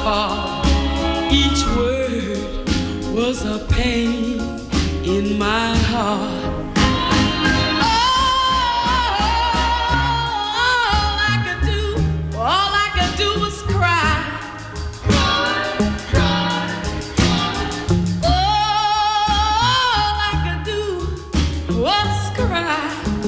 heart. Each word was a pain in my heart. All I could do was cry. All I could do was cry.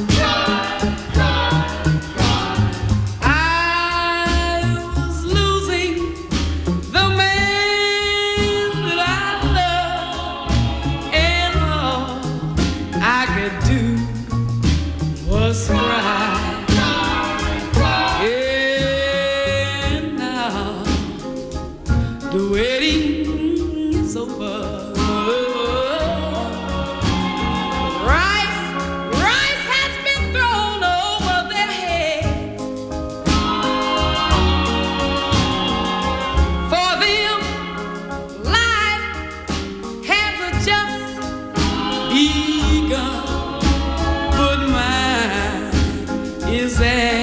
Was cry. And now the wedding is over. Rice has been thrown over their heads. For them, life has just begun. Is that